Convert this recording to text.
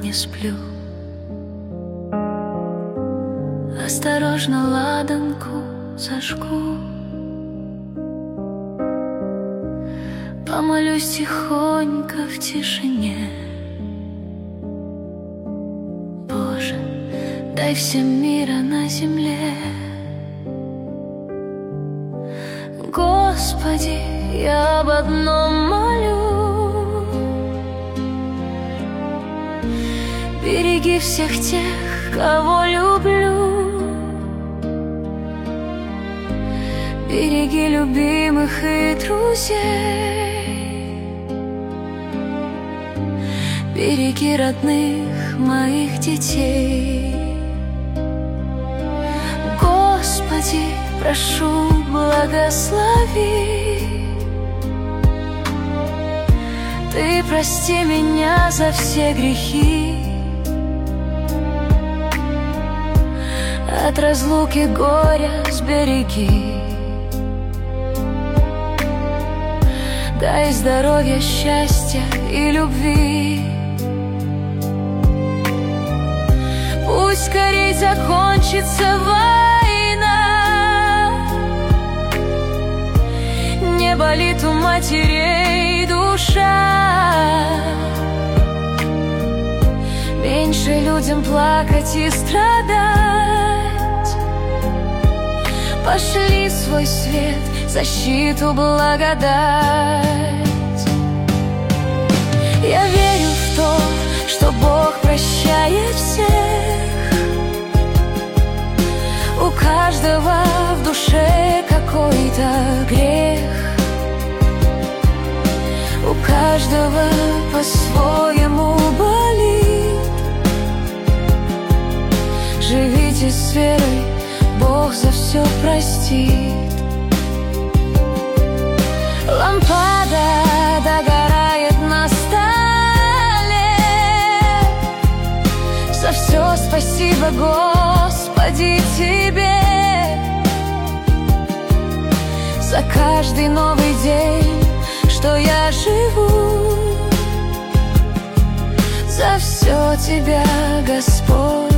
не сплю. Осторожно ладанку зажгу, помолюсь тихонько в тишине. Боже, дай всем мира на земле. Господи, я об одном молю: береги всех тех, кого люблю. Береги любимых и друзей. Береги родных моих детей. Господи, прошу, благослови. Ты прости меня за все грехи. От разлуки горя сбереги. Дай здоровья, счастья и любви. Пусть скорей закончится война. Не болит у матерей душа. Меньше людям плакать и страдать. Пошли свой свет, защиту, благодать. Я верю в то, что Бог прощает всех. У каждого в душе какой-то грех. У каждого по-своему болит. Живите с верой, Бог за все простит. Лампада догорает на столе. За все спасибо, Господи, Тебе. За каждый новый день, что я живу. За все Тебя, Господь.